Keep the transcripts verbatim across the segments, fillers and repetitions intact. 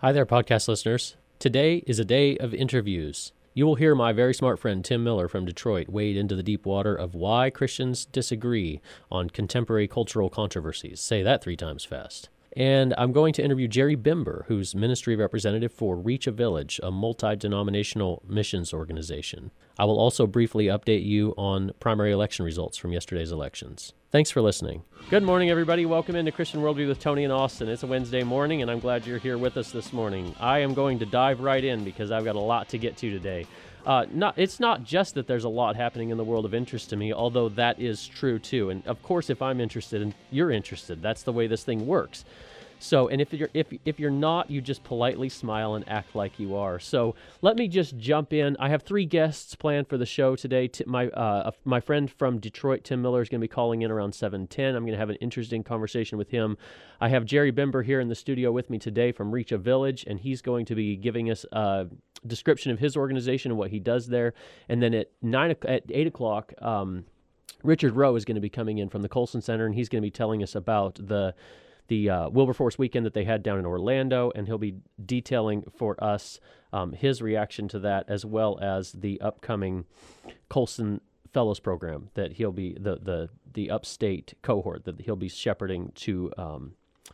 Hi there, podcast listeners. Today is a day of interviews. You will hear my very smart friend Tim Miller from Detroit wade into the deep water of why Christians disagree on contemporary cultural controversies. Say that three times fast. And I'm going to interview Jerry Bimber, who's ministry representative for Reach a Village, a multi-denominational missions organization. I will also briefly update you on primary election results from yesterday's elections. Thanks for listening. Good morning, everybody. Welcome into Christian Worldview with Tony and Austin. It's a Wednesday morning, and I'm glad you're here with us this morning. I am going to dive right in because I've got a lot to get to today. Uh, not, it's not just that there's a lot happening in the world of interest to me, although that is true too. And of course, if I'm interested and you're interested, that's the way this thing works. So, and if you're if if you're not, you just politely smile and act like you are. So let me just jump in. I have three guests planned for the show today. T- my uh, my friend from Detroit, Tim Miller, is going to be calling in around seven ten. I'm going to have an interesting conversation with him. I have Jerry Bimber here in the studio with me today from Reach a Village, and he's going to be giving us a description of his organization and what he does there. And then at nine at eight o'clock, um, Richard Rowe is going to be coming in from the Colson Center, and he's going to be telling us about the the uh, Wilberforce weekend that they had down in Orlando, and he'll be detailing for us um, his reaction to that, as well as the upcoming Colson Fellows program that he'll be, the the the upstate cohort that he'll be shepherding to um,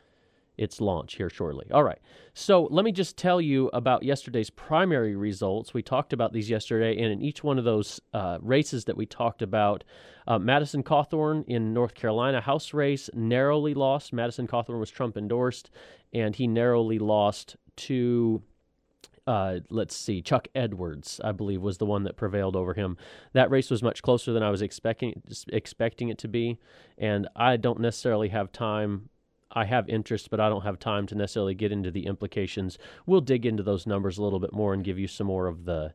its launch here shortly. All right, so let me just tell you about yesterday's primary results. We talked about these yesterday, and in each one of those uh, races that we talked about, uh, Madison Cawthorn in North Carolina House race narrowly lost. Madison Cawthorn was Trump endorsed, and he narrowly lost to, uh, let's see, Chuck Edwards, I believe, was the one that prevailed over him. That race was much closer than I was expecting expecting it to be, and I don't necessarily have time. I have interest, but I don't have time to necessarily get into the implications. We'll dig into those numbers a little bit more and give you some more of the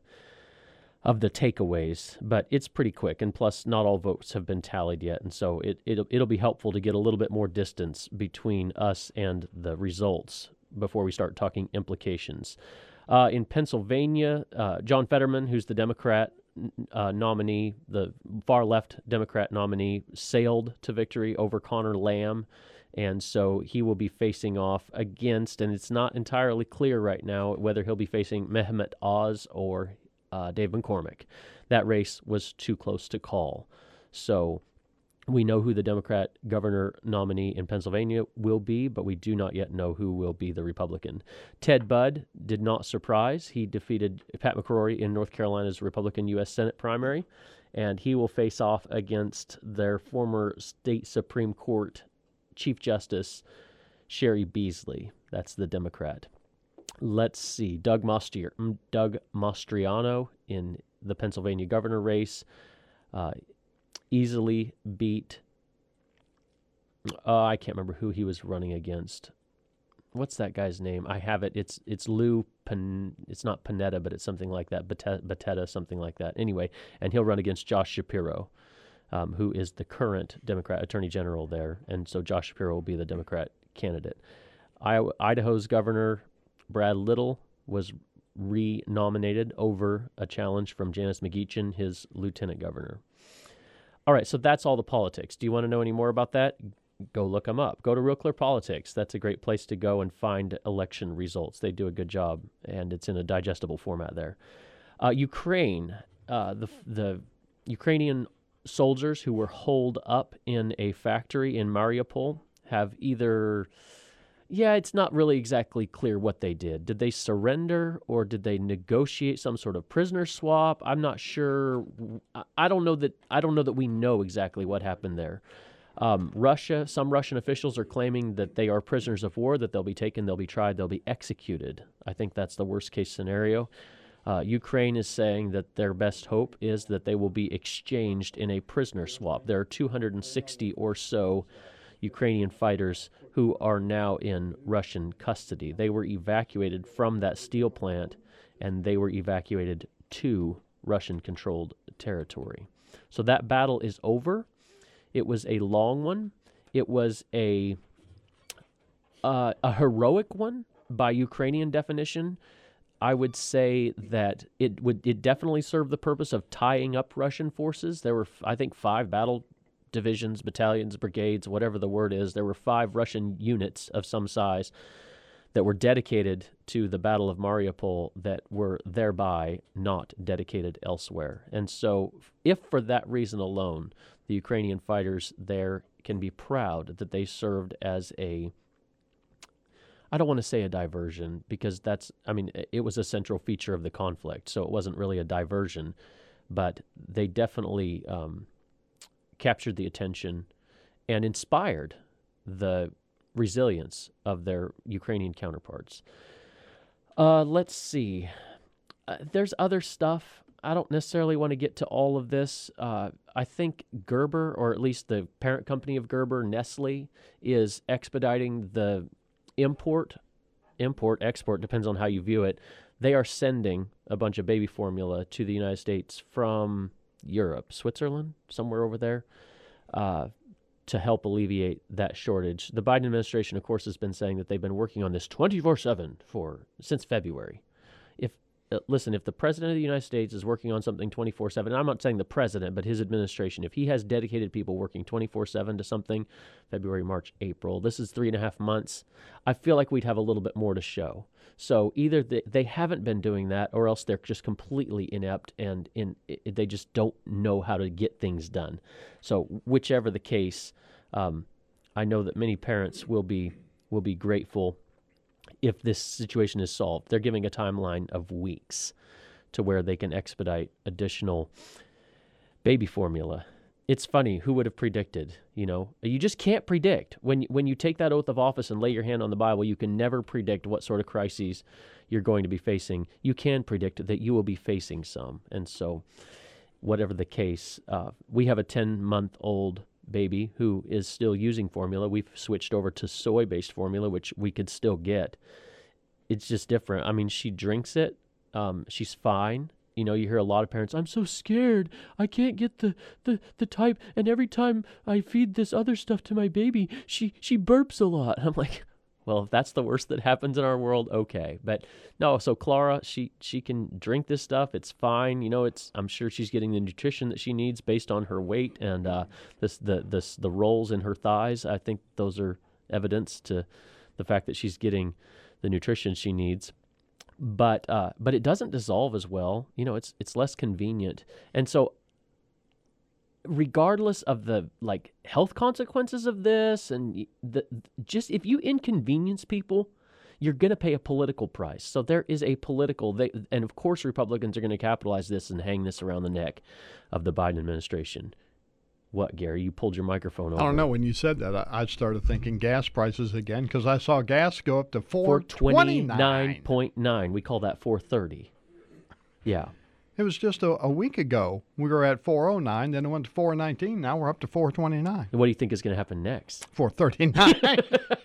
of the takeaways, but it's pretty quick, and plus not all votes have been tallied yet, and so it, it'll, it'll be helpful to get a little bit more distance between us and the results before we start talking implications. Uh, in Pennsylvania, uh, John Fetterman, who's the Democrat uh, nominee, the far-left Democrat nominee, sailed to victory over Connor Lamb, and so he will be facing off against, and it's not entirely clear right now whether he'll be facing Mehmet Oz or uh, Dave McCormick. That race was too close to call. So we know who the Democrat governor nominee in Pennsylvania will be, but we do not yet know who will be the Republican. Ted Budd did not surprise. He defeated Pat McCrory in North Carolina's Republican U S Senate primary, and he will face off against their former state Supreme Court Chief Justice Sherry Beasley. That's the Democrat. Let's see. Doug Mastriano, Doug Mastriano in the Pennsylvania governor race uh, easily beat, uh, I can't remember who he was running against. What's that guy's name? I have it. It's it's Lou, Pan, it's not Panetta, but it's something like that. Batetta, something like that. Anyway, and he'll run against Josh Shapiro, Um, who is the current Democrat Attorney General there, and so Josh Shapiro will be the Democrat candidate. Iowa, Idaho's Governor Brad Little was re-nominated over a challenge from Janice McGeachin, his lieutenant governor. All right, so that's all the politics. Do you want to know any more about that? Go look them up. Go to Real Clear Politics. That's a great place to go and find election results. They do a good job, and it's in a digestible format there. Uh, Ukraine, uh, the the Ukrainian soldiers who were holed up in a factory in Mariupol have either, yeah, it's not really exactly clear what they did. Did they surrender or did they negotiate some sort of prisoner swap? I'm not sure. I don't know that. I don't know that we know exactly what happened there. Um, Russia, some Russian officials are claiming that they are prisoners of war, that they'll be taken, they'll be tried, they'll be executed. I think that's the worst case scenario. Uh, Ukraine is saying that their best hope is that they will be exchanged in a prisoner swap. There are two hundred sixty or so Ukrainian fighters who are now in Russian custody. They were evacuated from that steel plant, and they were evacuated to Russian-controlled territory. So that battle is over. It was a long one. It was a uh, a heroic one by Ukrainian definition. I would say that it would it definitely served the purpose of tying up Russian forces. There were, I think, five battle divisions, battalions, brigades, whatever the word is. There were five Russian units of some size that were dedicated to the Battle of Mariupol that were thereby not dedicated elsewhere. And so if for that reason alone, the Ukrainian fighters there can be proud that they served as a, I don't want to say a diversion, because that's, I mean, it was a central feature of the conflict, so it wasn't really a diversion, but they definitely um, captured the attention and inspired the resilience of their Ukrainian counterparts. Uh, let's see. Uh, there's other stuff. I don't necessarily want to get to all of this. Uh, I think Gerber, or at least the parent company of Gerber, Nestle, is expediting the import, import, export, depends on how you view it. They are sending a bunch of baby formula to the United States from Europe, Switzerland, somewhere over there, uh, to help alleviate that shortage. The Biden administration, of course, has been saying that they've been working on this twenty-four seven for since February. If uh, listen, if the president of the United States is working on something twenty-four seven, I'm not saying the president, but his administration, if he has dedicated people working twenty-four seven to something, February, March, April, this is three and a half months, I feel like we'd have a little bit more to show. So either they, they haven't been doing that, or else they're just completely inept and in it, they just don't know how to get things done. So whichever the case, um, I know that many parents will be will be grateful if this situation is solved. They're giving a timeline of weeks to where they can expedite additional baby formula. It's funny, who would have predicted, you know? You just can't predict. When when you take that oath of office and lay your hand on the Bible, you can never predict what sort of crises you're going to be facing. You can predict that you will be facing some. And so, whatever the case, uh, we have a ten-month-old baby who is still using formula. We've switched over to soy-based formula, which we could still get. It's just different. I mean, she drinks it. Um, she's fine. You know, you hear a lot of parents, I'm so scared. I can't get the, the, the type. And every time I feed this other stuff to my baby, she, she burps a lot. I'm like, well, if that's the worst that happens in our world, okay. But no, so Clara, she, she can drink this stuff. It's fine. You know, it's, I'm sure she's getting the nutrition that she needs based on her weight and uh, this, the, this, the rolls in her thighs. I think those are evidence to the fact that she's getting the nutrition she needs. But uh, but it doesn't dissolve as well. You know, it's it's less convenient. And so regardless of the like health consequences of this and the just if you inconvenience people, you're going to pay a political price. So there is a political they, and of course Republicans are going to capitalize this and hang this around the neck of the Biden administration. What, Gary? You pulled your microphone over. I don't know. When you said that, I, I started thinking gas prices again because I saw gas go up to four twenty-nine point nine. We call that four thirty. Yeah. It was just a, a week ago. We were at four oh nine, then it went to four nineteen. Now we're up to four twenty-nine. What do you think is going to happen next? four thirty-nine.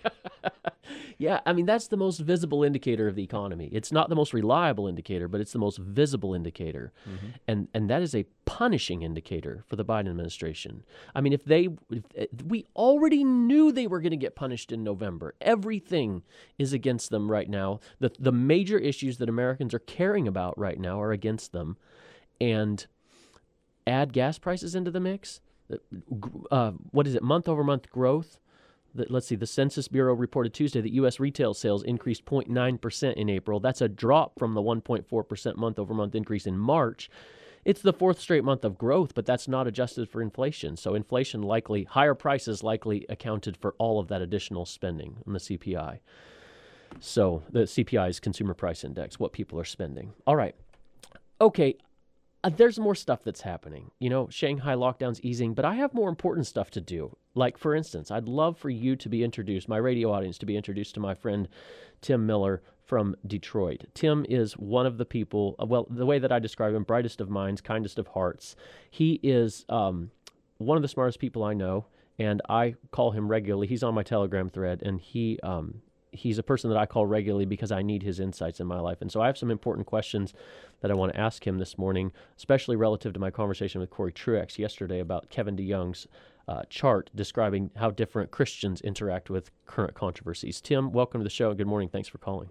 Yeah, I mean, that's the most visible indicator of the economy. It's not the most reliable indicator, but it's the most visible indicator. Mm-hmm. And and that is a punishing indicator for the Biden administration. I mean, if they, if, we already knew they were going to get punished in November. Everything is against them right now. The, the major issues that Americans are caring about right now are against them. And add gas prices into the mix. Uh, what is it, month-over-month growth? The, let's see, the Census Bureau reported Tuesday that U S retail sales increased zero point nine percent in April. That's a drop from the one point four percent month-over-month increase in March. It's the fourth straight month of growth, but that's not adjusted for inflation. So inflation likely, higher prices likely accounted for all of that additional spending in the C P I. So the C P I is Consumer Price Index, what people are spending. All right. Okay. Uh, there's more stuff that's happening. You know, Shanghai lockdown's easing, but I have more important stuff to do. Like, for instance, I'd love for you to be introduced, my radio audience to be introduced to my friend Tim Miller from Detroit. Tim is one of the people, well, the way that I describe him, brightest of minds, kindest of hearts. He is um, one of the smartest people I know, and I call him regularly. He's on my Telegram thread, and he um, he's a person that I call regularly because I need his insights in my life. And so I have some important questions that I want to ask him this morning, especially relative to my conversation with Corey Truex yesterday about Kevin DeYoung's uh, chart describing how different Christians interact with current controversies. Tim, welcome to the show. Good morning. Thanks for calling.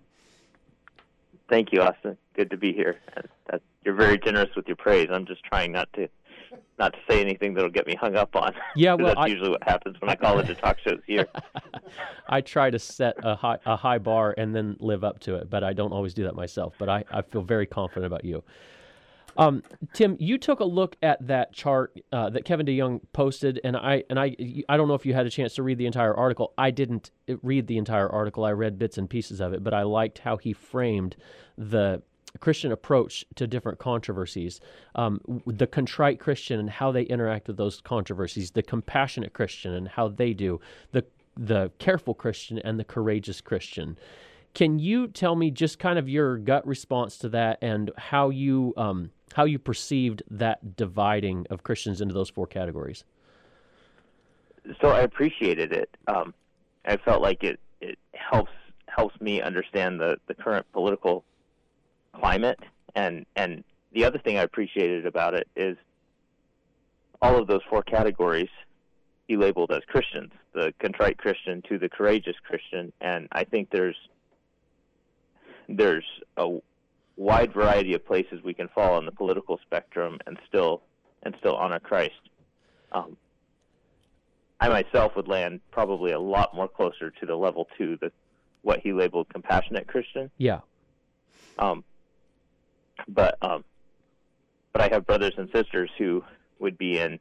Thank you, Austin. Good to be here. That, you're very generous with your praise. I'm just trying not to not to say anything that'll get me hung up on. Yeah, well, that's I, usually what happens when I call into talk shows here. I try to set a high a high bar and then live up to it, but I don't always do that myself. But I, I feel very confident about you. Um, Tim, you took a look at that chart uh, that Kevin DeYoung posted, and I and I I don't know if you had a chance to read the entire article. I didn't read the entire article. I read bits and pieces of it, but I liked how he framed the Christian approach to different controversies, um, the contrite Christian and how they interact with those controversies, the compassionate Christian and how they do, the the careful Christian and the courageous Christian. Can you tell me just kind of your gut response to that and how you um, how you perceived that dividing of Christians into those four categories? So I appreciated it. Um, I felt like it, it helps helps me understand the, the current political climate. And, and the other thing I appreciated about it is all of those four categories he labeled as Christians, the contrite Christian to the courageous Christian. And I think there's there's a wide variety of places we can fall on the political spectrum and still and still honor Christ. Um, I myself would land probably a lot more closer to the level two, the what he labeled compassionate Christian. Yeah. Um, but um, but I have brothers and sisters who would be in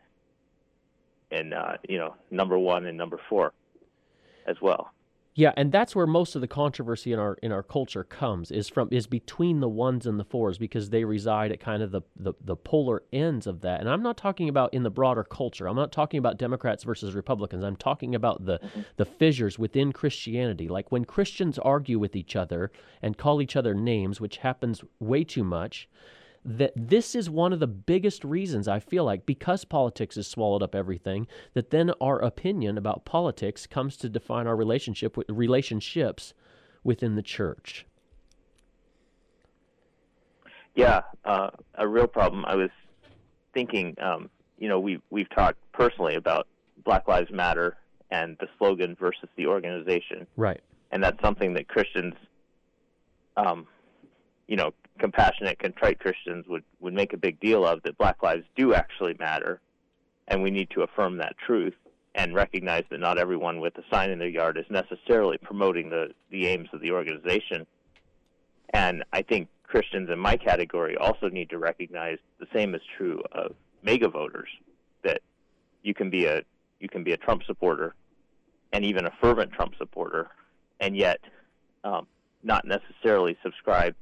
in uh, you know number one and number four as well. Yeah, and that's where most of the controversy in our in our culture comes, is from is between the ones and the fours, because they reside at kind of the, the, the polar ends of that. And I'm not talking about in the broader culture. I'm not talking about Democrats versus Republicans. I'm talking about the, the fissures within Christianity. Like when Christians argue with each other and call each other names, which happens way too much, that this is one of the biggest reasons, I feel like, because politics has swallowed up everything, that then our opinion about politics comes to define our relationship with relationships within the church. Yeah, uh, a real problem. I was thinking, um, you know, we we've talked personally about Black Lives Matter and the slogan versus the organization, right? And that's something that Christians, um, you know, compassionate, contrite Christians would, would make a big deal of, that Black lives do actually matter, and we need to affirm that truth and recognize that not everyone with a sign in their yard is necessarily promoting the, the aims of the organization. And I think Christians in my category also need to recognize the same is true of MAGA voters, that you can be a you can be a Trump supporter and even a fervent Trump supporter, and yet um, not necessarily subscribe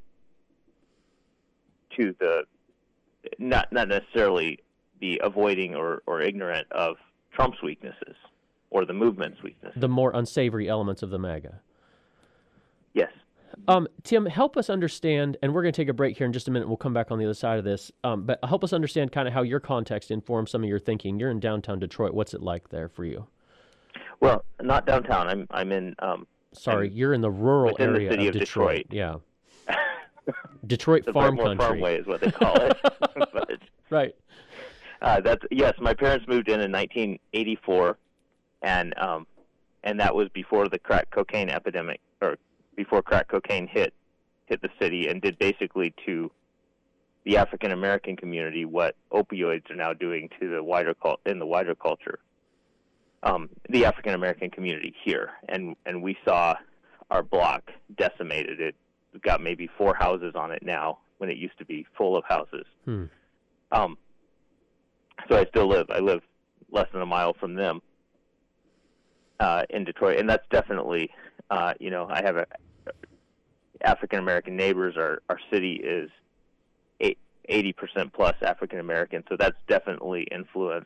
to the not not necessarily be avoiding or, or ignorant of Trump's weaknesses or the movement's weaknesses. The more unsavory elements of the MAGA. Yes. Um, Tim, help us understand, and we're going to take a break here in just a minute. We'll come back on the other side of this. Um, but help us understand kind of how your context informs some of your thinking. You're in downtown Detroit. What's it like there for you? Well, not downtown. I'm I'm in. Um, Sorry, I'm you're in the rural within area the city of of Detroit. Detroit. Yeah. Detroit the farm Brentwood country. Farmway is what they call it. but, right. Uh, that's yes. My parents moved in in nineteen eighty-four, and um, and that was before the crack cocaine epidemic, or before crack cocaine hit hit the city, and did basically to the African American community what opioids are now doing to the wider cult in the wider culture. Um, the African American community here, and and we saw our block decimated. It We've got maybe four houses on it now, when it used to be full of houses. Hmm. Um, so I still live. I live less than a mile from them uh, in Detroit, and that's definitely, uh, you know, I have a, African American neighbors. Our our city is eighty percent plus African American, so that's definitely influenced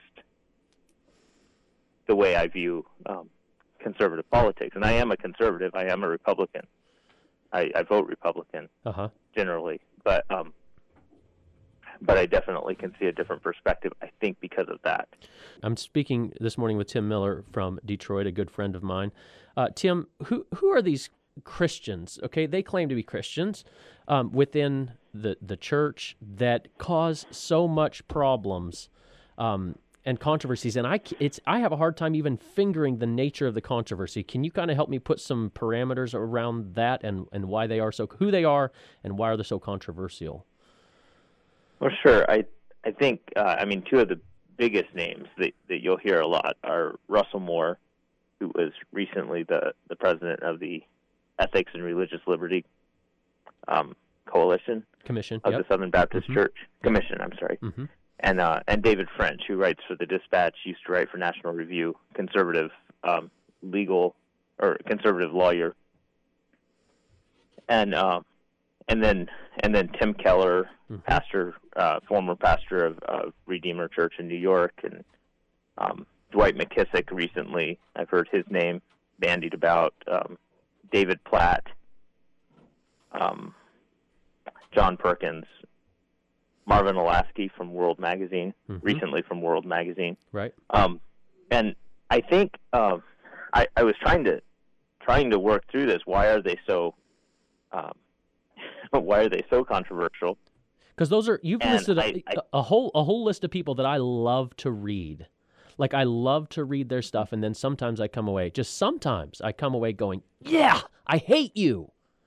the way I view um, conservative politics. And I am a conservative. I am a Republican. I, I vote Republican uh-huh. generally, but um, but I definitely can see a different perspective, I think, because of that. I'm speaking this morning with Tim Miller from Detroit, a good friend of mine. Uh, Tim, who who are these Christians? Okay, they claim to be Christians um, within the the church that cause so much problems um, and controversies, and I it's I have a hard time even fingering the nature of the controversy. Can you kind of help me put some parameters around that and, and why they are so who they are and why are they so controversial? Well, sure. I I think uh, I mean two of the biggest names that, that you'll hear a lot are Russell Moore, who was recently the, the president of the Ethics and Religious Liberty um, Coalition Commission of yep. the Southern Baptist mm-hmm. Church Commission. I'm sorry, mm-hmm. and uh, and David French, who writes for the Dispatch, used to write for National Review, conservative um, legal or conservative lawyer, and uh, and then and then Tim Keller, mm-hmm. pastor, uh, former pastor of uh, Redeemer Church in New York, and um, Dwight McKissick. Recently, I've heard his name bandied about. Um, David Platt. Um, John Perkins, Marvin Olasky from World Magazine, mm-hmm. recently from World Magazine. Right. Um, and I think uh, I, I was trying to trying to work through this. Why are they so? Um, why are they so controversial? Because those are you've and listed a, I, I, a whole a whole list of people that I love to read. Like I love to read their stuff, and then sometimes I come away. Just sometimes I come away going, "Yeah, I hate you."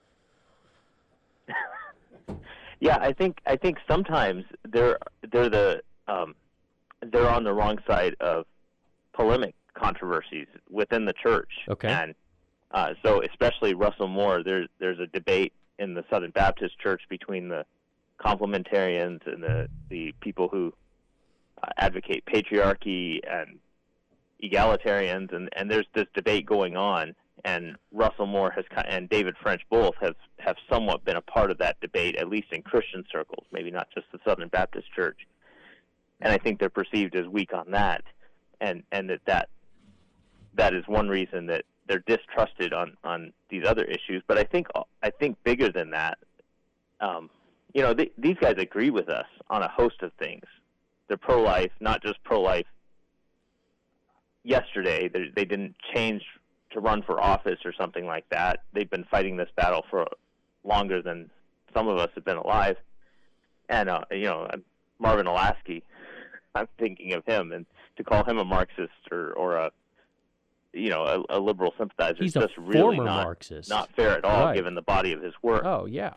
Yeah, I think I think sometimes they're they're the um, they're on the wrong side of polemic controversies within the church. Okay. And uh, so, especially Russell Moore, there's there's a debate in the Southern Baptist Church between the complementarians and the the people who uh, advocate patriarchy and egalitarians, and, and there's this debate going on. And Russell Moore has and David French both have, have somewhat been a part of that debate, at least in Christian circles, maybe not just the Southern Baptist Church. And I think they're perceived as weak on that, and and that that, that is one reason that they're distrusted on, on these other issues. But I think I think bigger than that, um, you know, they, these guys agree with us on a host of things. They're pro-life, not just pro-life yesterday. They, they didn't change to run for office or something like that. They've been fighting this battle for longer than some of us have been alive. And, uh, you know, Marvin Olasky, I'm thinking of him, and to call him a Marxist or, or a, you know, a, a liberal sympathizer He's is just a really former not, Marxist. not fair at all, Right. given the body of his work. Oh, yeah.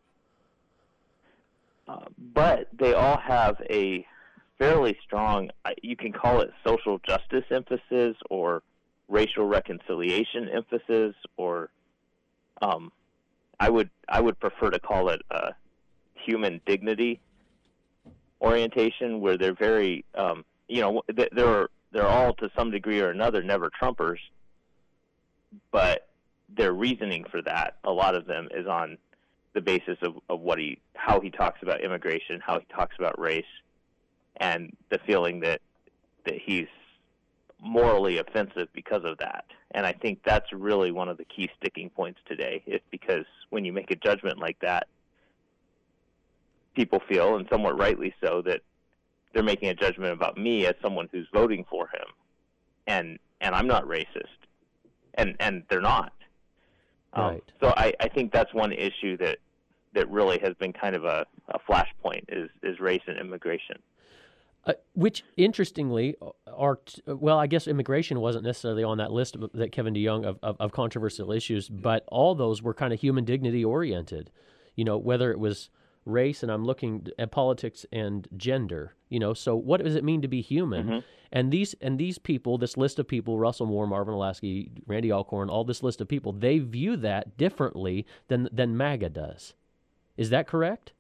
Uh, but they all have a fairly strong, you can call it social justice emphasis or racial reconciliation emphasis, or um, I would I would prefer to call it a human dignity orientation, where they're very, um, you know, they're they're all to some degree or another never Trumpers, but their reasoning for that, a lot of them, is on the basis of, of what he how he talks about immigration, how he talks about race, and the feeling that that he's morally offensive because of that. And I think that's really one of the key sticking points today, is because when you make a judgment like that, people feel, and somewhat rightly so, that they're making a judgment about me as someone who's voting for him, and and I'm not racist, and and they're not. Um, right. So I, I think that's one issue that that really has been kind of a, a flashpoint is is race and immigration. Uh, which, interestingly, are well, I guess immigration wasn't necessarily on that list of, that Kevin DeYoung of, of, of controversial issues, but all those were kind of human dignity oriented. You know, whether it was race, and I'm looking at politics and gender. You know, so what does it mean to be human? Mm-hmm. And these and these people, this list of people, Russell Moore, Marvin Olasky, Randy Alcorn, all this list of people, they view that differently than than MAGA does. Is that correct?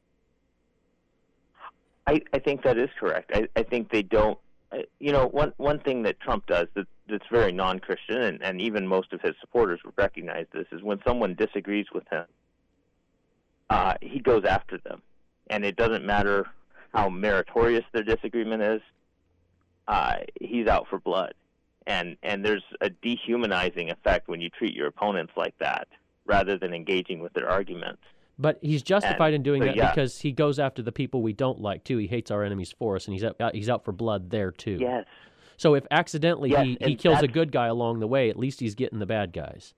I, I think that is correct. I, I think they don't, you know, one one thing that Trump does that, that's very non-Christian, and, and even most of his supporters would recognize this, is when someone disagrees with him, uh, he goes after them. And it doesn't matter how meritorious their disagreement is, uh, he's out for blood. And, and there's a dehumanizing effect when you treat your opponents like that, rather than engaging with their arguments. But he's justified and, in doing so, that yeah. because he goes after the people we don't like, too. He hates our enemies for us, and he's out, he's out for blood there, too. Yes. So if accidentally yes, he, he kills a good guy along the way, at least he's getting the bad guys.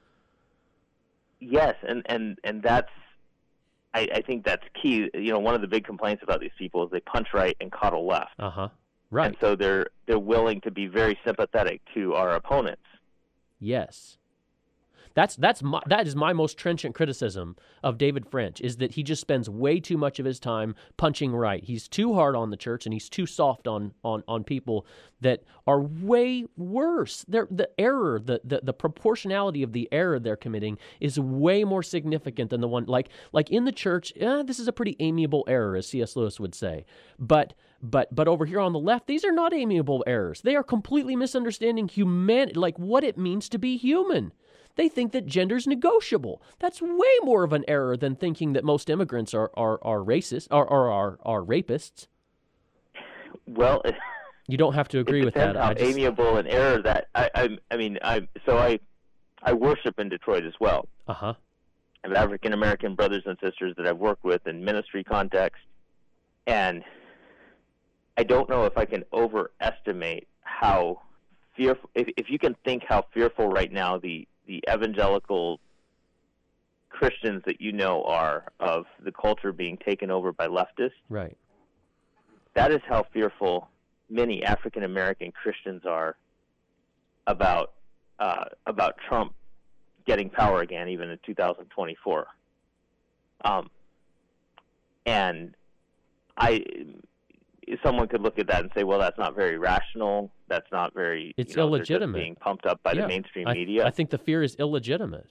Yes, and, and, and that's, I, I think that's key. You know, one of the big complaints about these people is they punch right and coddle left. Uh-huh. Right. And so they're they're willing to be very sympathetic to our opponents. Yes. That's that's my, that is my most trenchant criticism of David French, is that he just spends way too much of his time punching right. He's too hard on the church, and he's too soft on on, on people that are way worse. They're, the error, the, the the proportionality of the error they're committing is way more significant than the one, like like in the church, eh, this is a pretty amiable error, as C S Lewis would say. But but but over here on the left, these are not amiable errors. They are completely misunderstanding humanity, like what it means to be human. They think that gender's negotiable. That's way more of an error than thinking that most immigrants are are, are racist or are, are are rapists. Well, it, you don't have to agree it with that. How I just, amiable an error that I, I I mean I so I I worship in Detroit as well. Uh huh. I have African American brothers and sisters that I've worked with in ministry context, and I don't know if I can overestimate how fearful. If, if you can think how fearful right now the the evangelical Christians that you know are of the culture being taken over by leftists. Right. That is how fearful many African American Christians are about uh, about Trump getting power again, even in two thousand twenty-four. Um, and I, someone could look at that and say, well, that's not very rational. That's not very, it's you know, illegitimate. Being pumped up by yeah. the mainstream I, media. I think the fear is illegitimate.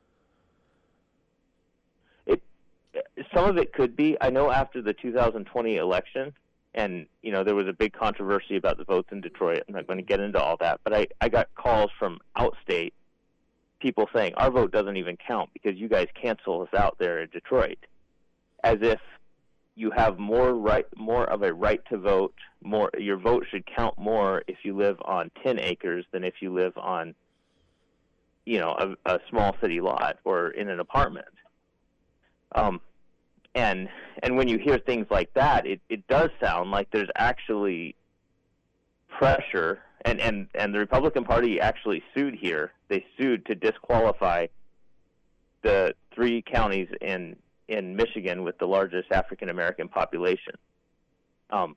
It, some of it could be. I know after the two thousand twenty election, and, you know, there was a big controversy about the votes in Detroit. I'm not going to get into all that, but I, I got calls from outstate people saying, our vote doesn't even count because you guys cancel us out there in Detroit, as if you have more right, more of a right to vote. More, your vote should count more if you live on ten acres than if you live on, you know, a, a small city lot or in an apartment. Um, and and when you hear things like that, it, it does sound like there's actually pressure. And, and and the Republican Party actually sued here. They sued to disqualify the three counties in in Michigan with the largest African American population, um,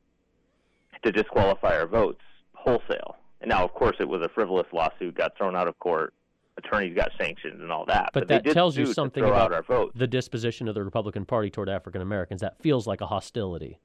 to disqualify our votes wholesale. And now, of course, it was a frivolous lawsuit, got thrown out of court, attorneys got sanctioned and all that. But, but that they did tells you sue something to throw about out our votes. The disposition of the Republican Party toward African Americans. That feels like a hostility.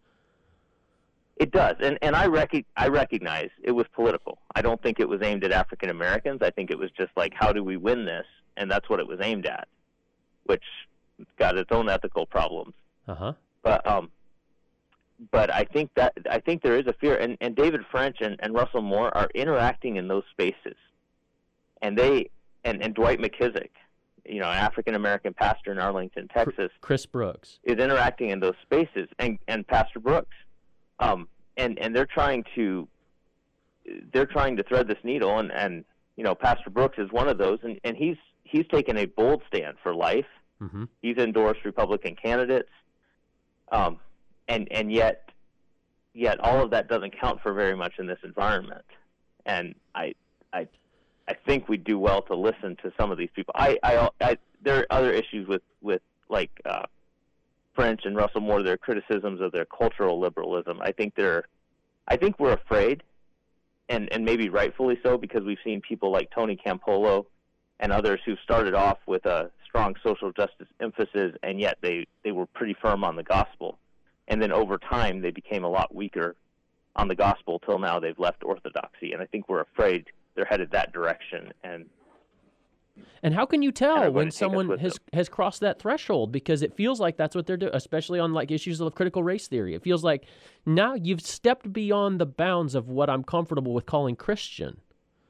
It does, and and I rec- I recognize it was political. I don't think it was aimed at African Americans. I think it was just like, how do we win this? And that's what it was aimed at, which got its own ethical problems. Uh-huh. But um, but I think that I think there is a fear, and, and David French and, and Russell Moore are interacting in those spaces, and they and, and Dwight McKissick, you know, an African American pastor in Arlington, Texas, Chris Brooks is interacting in those spaces, and, and Pastor Brooks. Um, and, and they're trying to they're trying to thread this needle, and, and you know, Pastor Brooks is one of those, and, and he's he's taken a bold stand for life. Mm-hmm. He's endorsed Republican candidates, um, and and yet yet all of that doesn't count for very much in this environment. And I I I think we do well to listen to some of these people. I I, I there are other issues with with like. Uh, French and Russell Moore, their criticisms of their cultural liberalism. I think they're, I think we're afraid, and, and maybe rightfully so, because we've seen people like Tony Campolo and others who started off with a strong social justice emphasis, and yet they, they were pretty firm on the gospel. And then over time, they became a lot weaker on the gospel till now they've left orthodoxy. And I think we're afraid they're headed that direction. And And how can you tell when someone has, them. has crossed that threshold? Because it feels like that's what they're doing, especially on like issues of critical race theory. It feels like now you've stepped beyond the bounds of what I'm comfortable with calling Christian.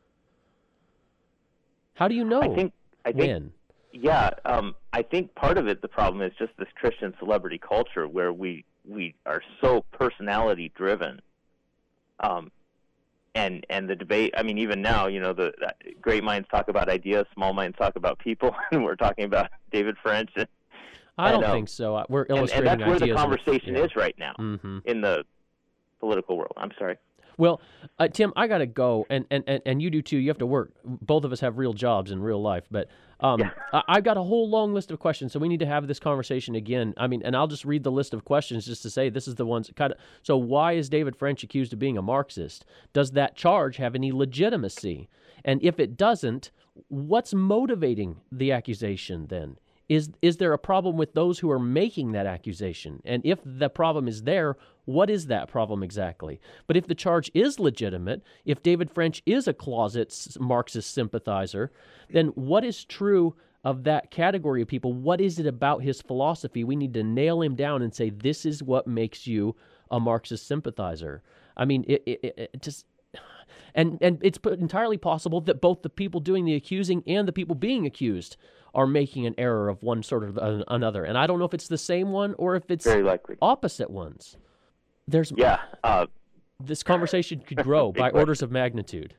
How do you know? I think, I think, when? Yeah, um, I think part of it, the problem is just this Christian celebrity culture where we, we are so personality driven. Um, And and the debate, I mean, even now, you know, the, the great minds talk about ideas, small minds talk about people, and we're talking about David French. And, I don't and, um, think so. We're and, illustrating and that's where ideas. the conversation yeah. is right now mm-hmm. in the political world. I'm sorry. Well, uh, Tim, I got to go, and, and, and, and you do too. You have to work. Both of us have real jobs in real life, but um, Yeah. I, I've got a whole long list of questions, so we need to have this conversation again. I mean, and I'll just read the list of questions just to say this is the ones kind of. So, why is David French accused of being a Marxist? Does that charge have any legitimacy? And if it doesn't, What's motivating the accusation then? Is is there a problem with those who are making that accusation? And if the problem is there, what is that problem exactly? But if the charge is legitimate, if David French is a closet Marxist sympathizer, then what is true of that category of people? What is it about his philosophy? We need to nail him down and say, this is what makes you a Marxist sympathizer. I mean, it, it, it just... And and it's entirely possible that both the people doing the accusing and the people being accused are making an error of one sort of another. And I don't know if it's the same one or if it's very likely opposite ones. There's yeah. Uh, this conversation could grow by question. orders of magnitude.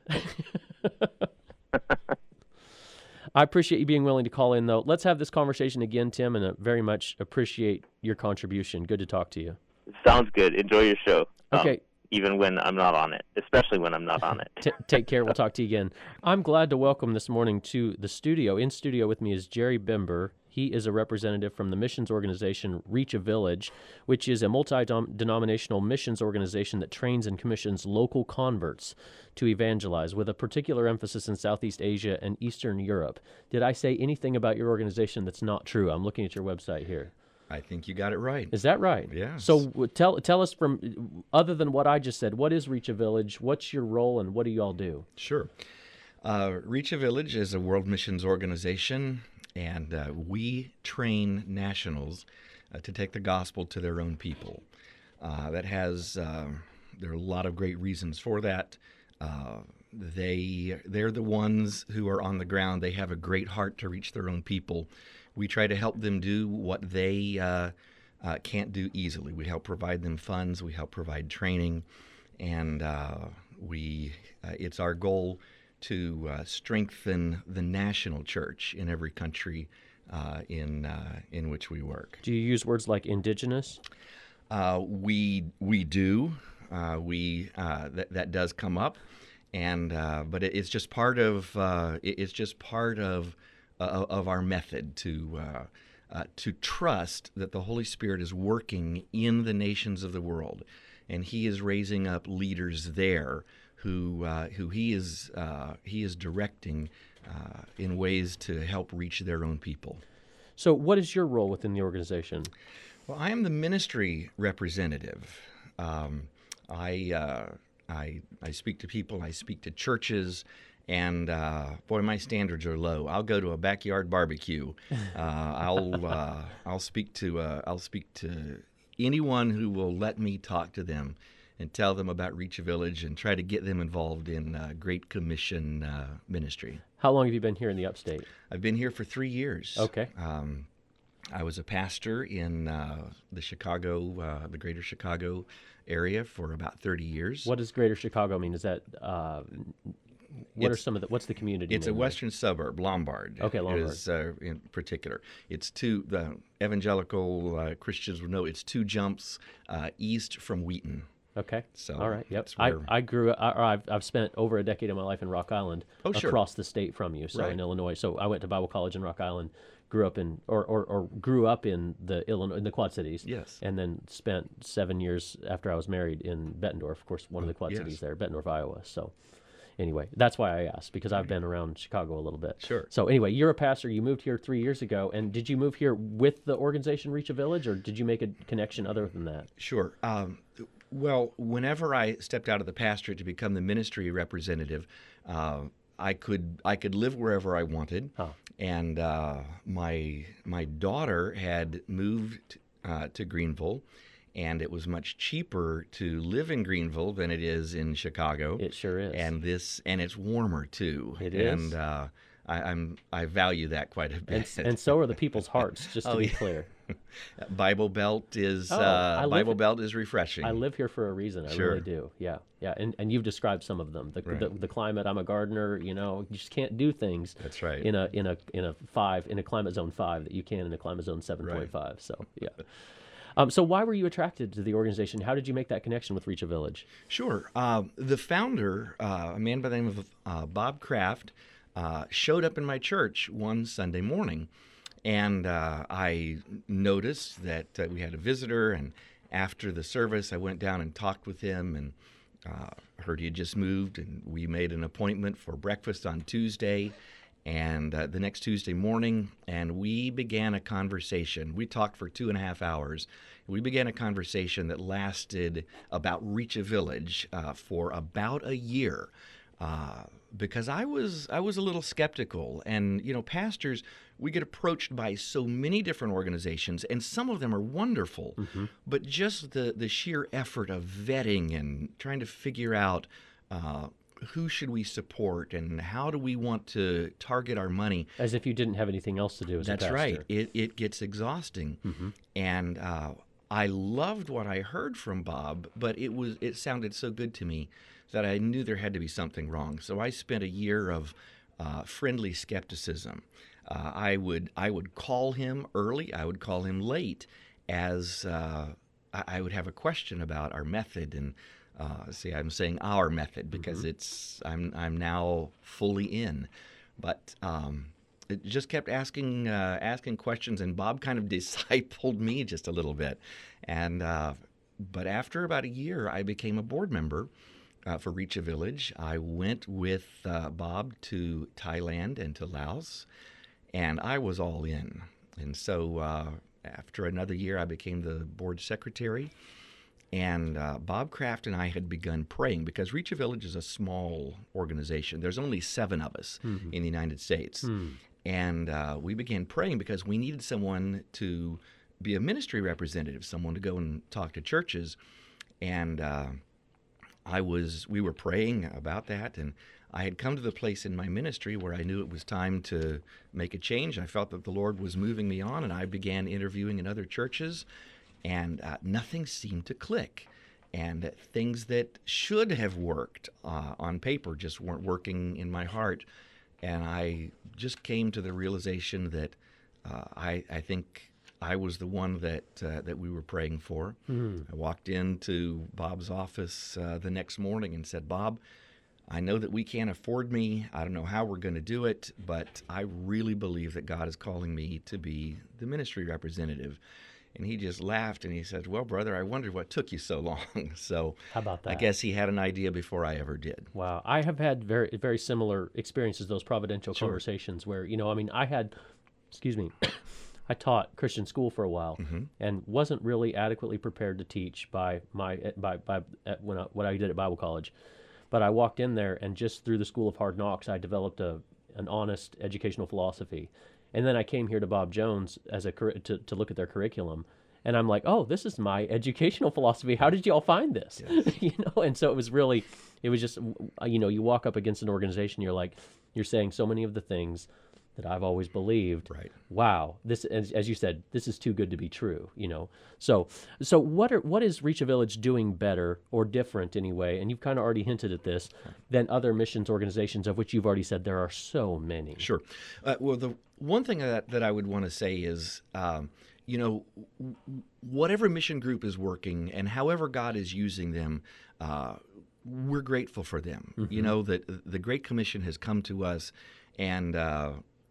I appreciate you being willing to call in, though. Let's have this conversation again, Tim, and I very much appreciate your contribution. Good to talk to you. Sounds good. Enjoy your show. Okay. Um, even when I'm not on it, especially when I'm not on it. T- take care. We'll talk to you again. I'm glad to welcome this morning to the studio. In studio with me is Jerry Bimber. He is a representative from the missions organization Reach a Village, which is a multi-denominational missions organization that trains and commissions local converts to evangelize, with a particular emphasis in Southeast Asia and Eastern Europe. Did I say anything about your organization that's not true? I'm looking at your website here. I think you got it right. Is that right? Yes. So w- tell tell us from, other than what I just said, what is Reach a Village? What's your role, and what do you all do? Sure. Uh, Reach a Village is a world missions organization, and uh, we train nationals uh, to take the gospel to their own people. Uh, that has uh, there are a lot of great reasons for that. Uh, they they're the ones who are on the ground. They have a great heart to reach their own people. We try to help them do what they uh, uh, can't do easily. We help provide them funds. We help provide training, and uh, we uh, it's our goal to uh, strengthen the national church in every country uh, in uh, in which we work. Do you use words like indigenous? Uh, we we do. Uh, we uh, that that does come up, and uh, but it, it's just part of uh, it, it's just part of. Uh, of our method to uh, uh, to trust that the Holy Spirit is working in the nations of the world, and He is raising up leaders there who uh, who He is uh, He is directing uh, in ways to help reach their own people. So, what is your role within the organization? Well, I am the ministry representative. Um, I uh, I I speak to people. I speak to churches. And uh, boy, my standards are low. I'll go to a backyard barbecue. Uh, I'll uh, I'll speak to uh, I'll speak to anyone who will let me talk to them and tell them about Reach a Village and try to get them involved in uh, Great Commission uh, ministry. How long have you been here in the Upstate? I've been here for three years. Okay. Um, I was a pastor in uh, the Chicago, uh, the Greater Chicago area for about thirty years. What does Greater Chicago mean? Is that uh, what It's, are some of the? What's the community? It's name a western suburb, Lombard. Okay, Lombard. Is, uh, in particular. It's two, the evangelical uh, Christians will know it's two jumps uh, east from Wheaton. Okay. So all right. Yep. that's I, where- I grew up. I, I've I've spent over a decade of my life in Rock Island, Oh, sure. across the state from you. So Right. in Illinois. So I went to Bible college in Rock Island. Grew up in, or, or, or grew up in the Illinois, in the Quad Cities. Yes. And then spent seven years after I was married in Bettendorf, of course, one of the Quad yes. Cities there, Bettendorf, Iowa. So anyway, that's why I asked, because I've been around Chicago a little bit. Sure. So anyway, you're a pastor. You moved here three years ago, and did you move here with the organization Reach a Village, or did you make a connection other than that? Sure. Um, well, whenever I stepped out of the pastorate to become the ministry representative, uh, I could I could live wherever I wanted, Huh. and uh, my my daughter had moved uh, to Greenville, and it was much cheaper to live in Greenville than it is in Chicago. It sure is. And this and it's warmer too. It is. And uh, I, I'm I value that quite a bit. And, and so are the people's hearts, just to Oh, be yeah. clear. Bible Belt is Oh, uh, I live Bible in- Belt is refreshing. I live here for a reason. I Sure. really do. Yeah, yeah. And and you've described some of them. The, Right. the the climate. I'm a gardener. You know, you just can't do things. That's right. In a in a in a five in a climate zone five that you can in a climate zone seven point five. So yeah. Um, so why were you attracted to the organization? How did you make that connection with Reach a Village? Sure. Uh, the founder, uh, a man by the name of uh, Bob Kraft, uh, showed up in my church one Sunday morning, and uh, I noticed that uh, we had a visitor, and after the service, I went down and talked with him, and uh, heard he had just moved, and we made an appointment for breakfast on Tuesday, And uh, the next Tuesday morning, and we began a conversation. We talked for two and a half hours. We began a conversation that lasted about Reach a Village uh, for about a year, uh, because I was I was a little skeptical. And you know, pastors, we get approached by so many different organizations, and some of them are wonderful, mm-hmm. but just the the sheer effort of vetting and trying to figure out Uh, who should we support and how do we want to target our money? As if you didn't have anything else to do as That's a pastor. right. It it gets exhausting. Mm-hmm. And uh, I loved what I heard from Bob, but it was it sounded so good to me that I knew there had to be something wrong. So I spent a year of uh, friendly skepticism. Uh, I would I would call him early. I would call him late, as uh, I, I would have a question about our method. And Uh, see, I'm saying our method because mm-hmm. it's I'm I'm now fully in, but um, it just kept asking uh, asking questions, and Bob kind of discipled me just a little bit, and uh, but after about a year, I became a board member uh, for Reach a Village. I went with uh, Bob to Thailand and to Laos, and I was all in, and so uh, after another year, I became the board secretary. And uh, Bob Kraft and I had begun praying because Reach a Village is a small organization. There's only seven of us mm-hmm. in the United States. Mm. And uh, we began praying because we needed someone to be a ministry representative, someone to go and talk to churches. And uh, I was, we were praying about that. And I had come to the place in my ministry where I knew it was time to make a change. I felt that the Lord was moving me on, and I began interviewing in other churches. And uh, nothing seemed to click. And things that should have worked uh, on paper just weren't working in my heart. And I just came to the realization that uh, I, I think I was the one that uh, that we were praying for. Mm. I walked into Bob's office uh, the next morning and said, Bob, I know that we can't afford me. I don't know how we're going to do it, but I really believe that God is calling me to be the ministry representative. And he just laughed and he said, well, brother, I wondered what took you so long. So how about that? I guess he had an idea before I ever did. Wow. I have had very, very similar experiences, those providential Sure. conversations where, you know, I mean, I had, excuse me, I taught Christian school for a while mm-hmm. and wasn't really adequately prepared to teach by my, by, by, at when I, what I did at Bible college. But I walked in there, and just through the School of Hard Knocks, I developed a, an honest educational philosophy. And then I came here to Bob Jones as a to, to look at their curriculum, and I'm like, oh, this is my educational philosophy. How did you all find this? Yes. You know, and so it was really, it was just, you know, you walk up against an organization, you're like, you're saying so many of the things that I've always believed. Right. Wow, this, as, as you said, this is too good to be true. You know, so so what are what is Reach a Village doing better or different anyway? And you've kind of already hinted at this than other missions organizations, of which you've already said there are so many. Sure. Uh, well, the one thing that that I would want to say is, um, you know, whatever mission group is working and however God is using them, uh, we're grateful for them. Mm-hmm. You know, that the Great Commission has come to us, and uh,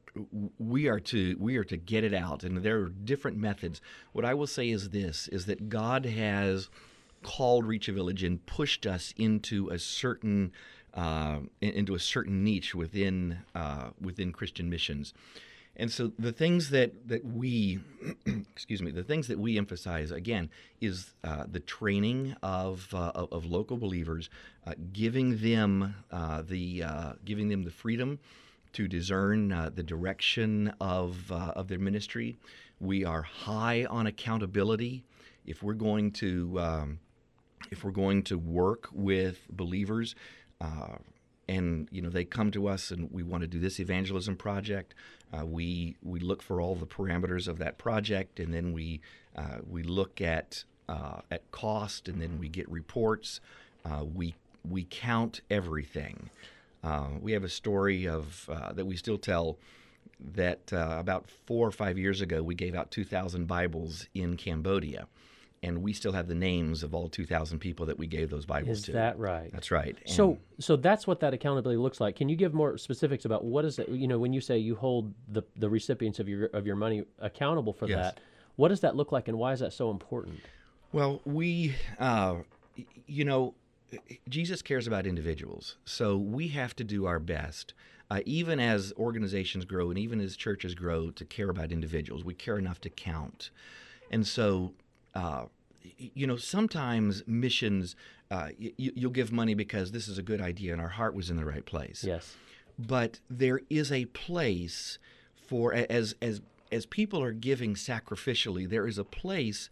we are to we are to get it out, and there are different methods. What I will say is this: is that God has called Reach a Village and pushed us into a certain uh, into a certain niche within uh, within Christian missions. And so the things that that we, excuse me, the things that we emphasize again is uh, the training of, uh, of of local believers, uh, giving them uh, the uh, giving them the freedom to discern uh, the direction of uh, of their ministry. We are high on accountability. If we're going to um, if we're going to work with believers, uh, and you know they come to us and we want to do this evangelism project, uh, we we look for all the parameters of that project, and then we uh, we look at uh, at cost, and then we get reports. Uh, we we count everything. Uh, we have a story of uh, that we still tell that uh, about four or five years ago we gave out two thousand Bibles in Cambodia, and we still have the names of all two thousand people that we gave those Bibles is to. Is that right? That's right. And so, so that's what that accountability looks like. Can you give more specifics about what is it? You know, when you say you hold the the recipients of your of your money accountable for yes. that, what does that look like, and why is that so important? Well, we, uh, you know, Jesus cares about individuals, so we have to do our best uh, even as organizations grow and even as churches grow to care about individuals. We care enough to count. And so, uh, you know, sometimes missions, uh, y- you'll give money because this is a good idea and our heart was in the right place. Yes. But there is a place for, as as as people are giving sacrificially, there is a place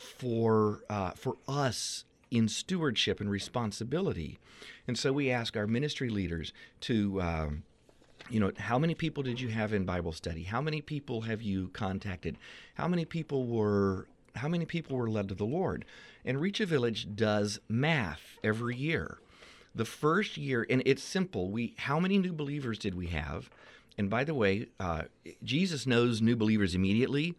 for uh, for us in stewardship and responsibility. And so we ask our ministry leaders to, um, you know, how many people did you have in Bible study? How many people have you contacted? How many people were how many people were led to the Lord? And Reach a Village does math every year. The first year, and it's simple. We how many new believers did we have? And by the way, uh, Jesus knows new believers immediately.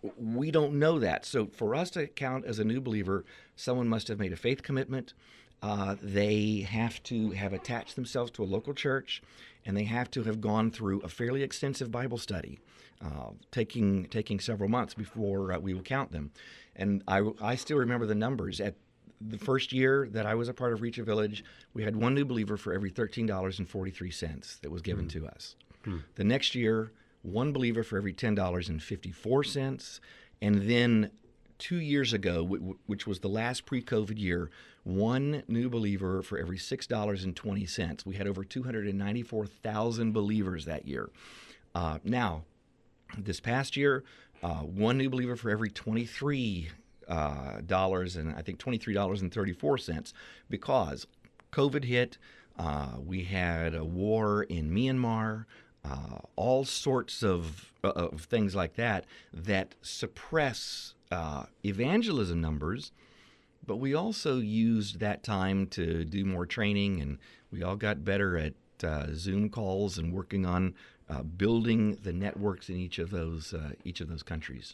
We don't know that. So for us to count as a new believer, someone must have made a faith commitment. Uh, they have to have attached themselves to a local church, and they have to have gone through a fairly extensive Bible study, uh, taking taking several months before uh, we will count them. And I, I still remember the numbers. At the first year that I was a part of Reach a Village, we had one new believer for every thirteen dollars and forty-three cents that was given mm. to us. Mm. The next year, one believer for every ten dollars and fifty-four cents. And then two years ago, which was the last pre-COVID year, one new believer for every six dollars and twenty cents. We had over two hundred ninety-four thousand believers that year. Uh, now, this past year, uh, one new believer for every twenty-three uh, dollars and I think twenty-three dollars and thirty-four cents, because COVID hit. Uh, we had a war in Myanmar. Uh, all sorts of of things like that that suppress uh, evangelism numbers, but we also used that time to do more training, and we all got better at uh, Zoom calls and working on uh, building the networks in each of those uh, each of those countries.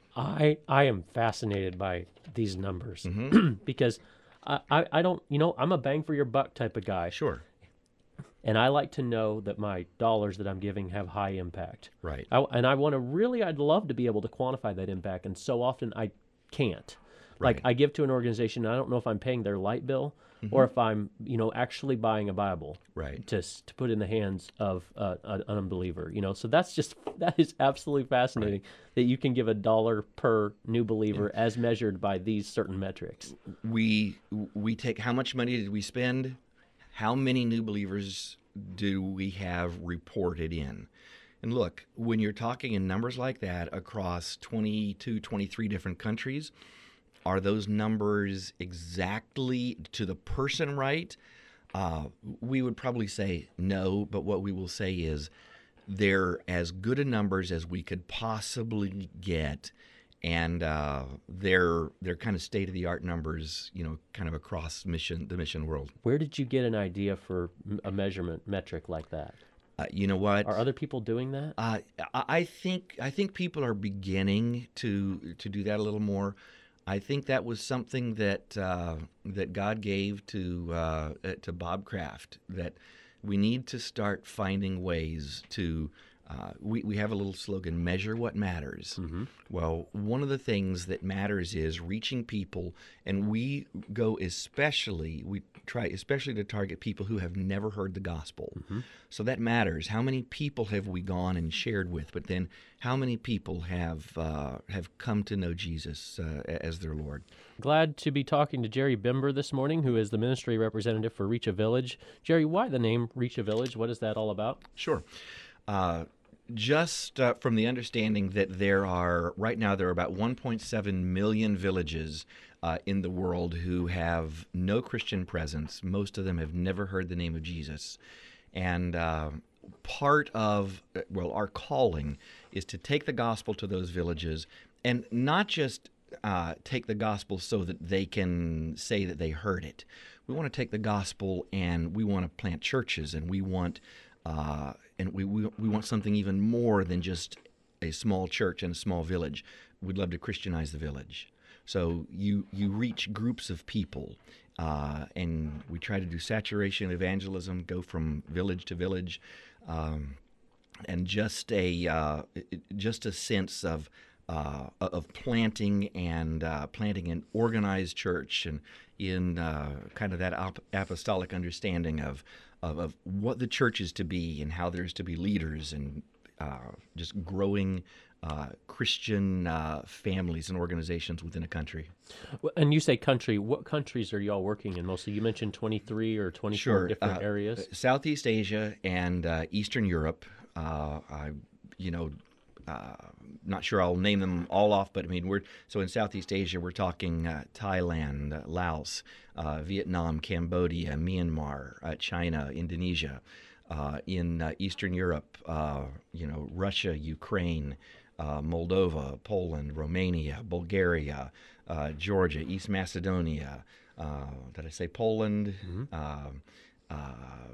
I I am fascinated by these numbers Mm-hmm. because I, I I don't you know I'm a bang for your buck type of guy. Sure. And I like to know that my dollars that I'm giving have high impact. Right. I, and I want to really, I'd love to be able to quantify that impact. And so often I can't. Right. Like I give to an organization, and I don't know if I'm paying their light bill mm-hmm. or if I'm, you know, actually buying a Bible right. to to put in the hands of uh, an unbeliever. You know, so that's just that is absolutely fascinating right. that you can give a dollar per new believer yeah. as measured by these certain metrics. We we take how much money did we spend? How many new believers do we have reported in? And look, when you're talking in numbers like that across twenty-two, twenty-three different countries, are those numbers exactly to the person right? Uh, we would probably say no, but what we will say is they're as good a numbers as we could possibly get. And uh, they're they're kind of state of the art numbers, you know, kind of across mission the mission world. Where did you get an idea for a measurement metric like that? Uh, you know what? Are other people doing that? Uh, I think I think people are beginning to to do that a little more. I think that was something that uh, that God gave to uh, to Bob Kraft, that we need to start finding ways to. Uh, we, we have a little slogan, measure what matters. Mm-hmm. Well, one of the things that matters is reaching people, and we go especially, we try especially to target people who have never heard the gospel. Mm-hmm. So that matters. How many people have we gone and shared with? But then how many people have uh, have come to know Jesus uh, as their Lord? Glad to be talking to Jerry Bimber this morning, who is the ministry representative for Reach a Village. Jerry, why the name Reach a Village? What is that all about? Sure. Uh, just uh, from the understanding that there are, right now, there are about one point seven million villages uh, in the world who have no Christian presence. Most of them have never heard the name of Jesus. And uh, part of, well, our calling is to take the gospel to those villages, and not just uh, take the gospel so that they can say that they heard it. We want to take the gospel and we want to plant churches, and we want Uh, and we, we we want something even more than just a small church in a small village. We'd love to Christianize the village. So you you reach groups of people, uh, and we try to do saturation evangelism, go from village to village, um, and just a uh, just a sense of uh, of planting and uh, planting an organized church, and in uh, kind of that ap- apostolic understanding of of, of what the church is to be and how there's to be leaders and uh, just growing uh, Christian uh, families and organizations within a country. Well, and you say country. What countries are y'all working in mostly? You mentioned twenty-three or twenty-four Sure. different Uh, areas. Southeast Asia and uh, Eastern Europe. Uh, I, you know, uh, not sure I'll name them all off, but I mean, we're so in Southeast Asia, we're talking uh, Thailand, uh, Laos, uh, Vietnam, Cambodia, Myanmar, uh, China, Indonesia. Uh, in uh, Eastern Europe, uh, you know, Russia, Ukraine, uh, Moldova, Poland, Romania, Bulgaria, uh, Georgia, East Macedonia. Uh, did I say Poland? Mm-hmm. Uh, uh,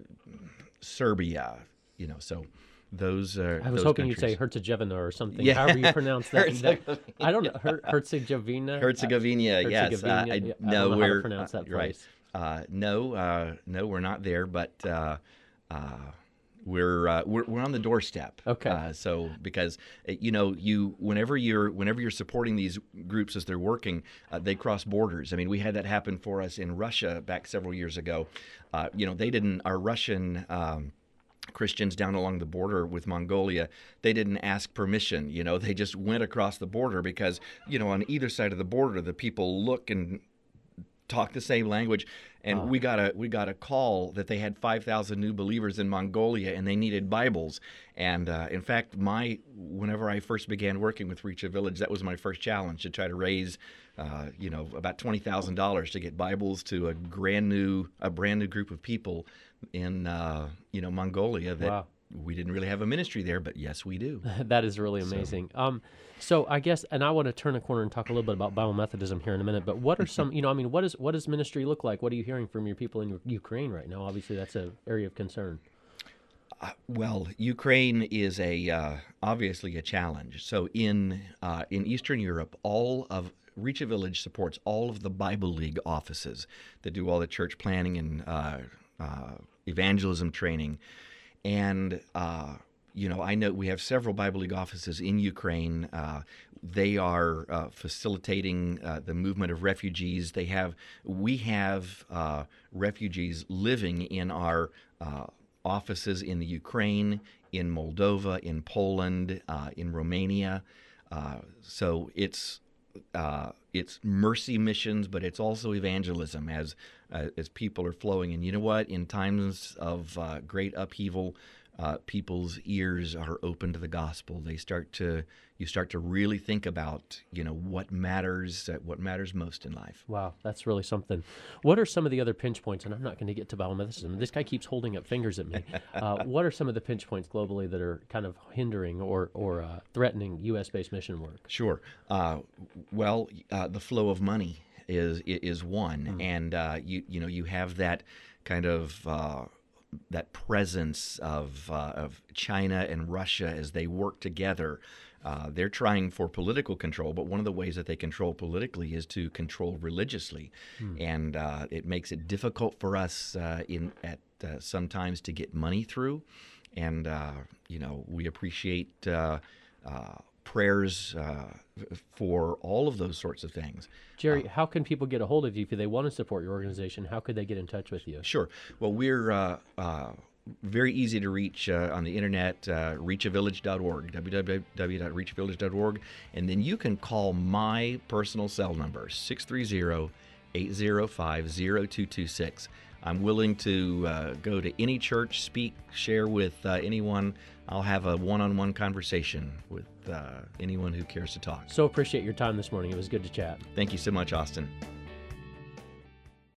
Serbia. You know, so those are. I was those hoping you'd say countries. Herzegovina or something. Yeah. However you pronounce that. Herzegovina. that I don't know. Her, Herzegovina. Herzegovina, yes. Uh, Herzegovina, I, yeah, I don't no, know how to we're pronounce that uh, right. place. Uh, no, uh, no, we're not there, but uh, uh, we're, uh, we're we're on the doorstep. Okay. Uh, so because uh, you know you whenever you're whenever you're supporting these groups as they're working, uh, they cross borders. I mean, we had that happen for us in Russia back several years ago. Uh, you know, they didn't. Our Russian. Um, Christians down along the border with Mongolia, they didn't ask permission. You know, they just went across the border because, you know, on either side of the border, the people look and talk the same language. And Oh. we got a we got a call that they had five thousand new believers in Mongolia and they needed Bibles. And uh, in fact, my whenever I first began working with Reach a Village, that was my first challenge to try to raise, uh, you know, about twenty thousand dollars to get Bibles to a brand new a brand new group of people in uh, you know Mongolia that Wow. we didn't really have a ministry there, but yes, we do. That is really amazing. So, um, so I guess, and I want to turn a corner and talk a little bit about Bible Methodism here in a minute. But what are some, you know, I mean, what is what does ministry look like? What are you hearing from your people in Ukraine right now? Obviously, that's an area of concern. Uh, well, Ukraine is a uh, obviously a challenge. So in uh, in Eastern Europe, all of Reach a Village supports all of the Bible League offices that do all the church planning and uh, uh, evangelism training. And, uh, you know, I know we have several Bible League offices in Ukraine. Uh, they are uh, facilitating uh, the movement of refugees. They have, we have uh, refugees living in our uh, offices in the Ukraine, in Moldova, in Poland, uh, in Romania. Uh, so it's uh, it's mercy missions, but it's also evangelism as uh, as people are flowing. And you know what? In times of uh, great upheaval, uh, people's ears are open to the gospel. They start to you start to really think about you know what matters, uh, what matters most in life. Wow, that's really something. What are some of the other pinch points? And I'm not going to get to Bible Methodism. This guy keeps holding up fingers at me. Uh, what are some of the pinch points globally that are kind of hindering or or uh, threatening U S based mission work? Sure. Uh, well, uh, the flow of money is is one, Mm. and uh, you you know you have that kind of uh, that presence of uh, of China and Russia as they work together. Uh, they're trying for political control, but one of the ways that they control politically is to control religiously, Mm. and uh, it makes it difficult for us uh, in at uh, sometimes to get money through. And uh, you know we appreciate uh, uh, prayers uh, for all of those sorts of things. Jerry, how can people get a hold of you if they want to support your organization? How could they get in touch with you? Sure. Well, we're uh, uh, very easy to reach uh, on the internet, uh, reach a village dot org, w w w dot reach a village dot org. And then you can call my personal cell number, six three zero, eight zero five, zero two two six. I'm willing to uh, go to any church, speak, share with uh, anyone. I'll have a one-on-one conversation with uh, anyone who cares to talk. So appreciate your time this morning. It was good to chat. Thank you so much, Austin.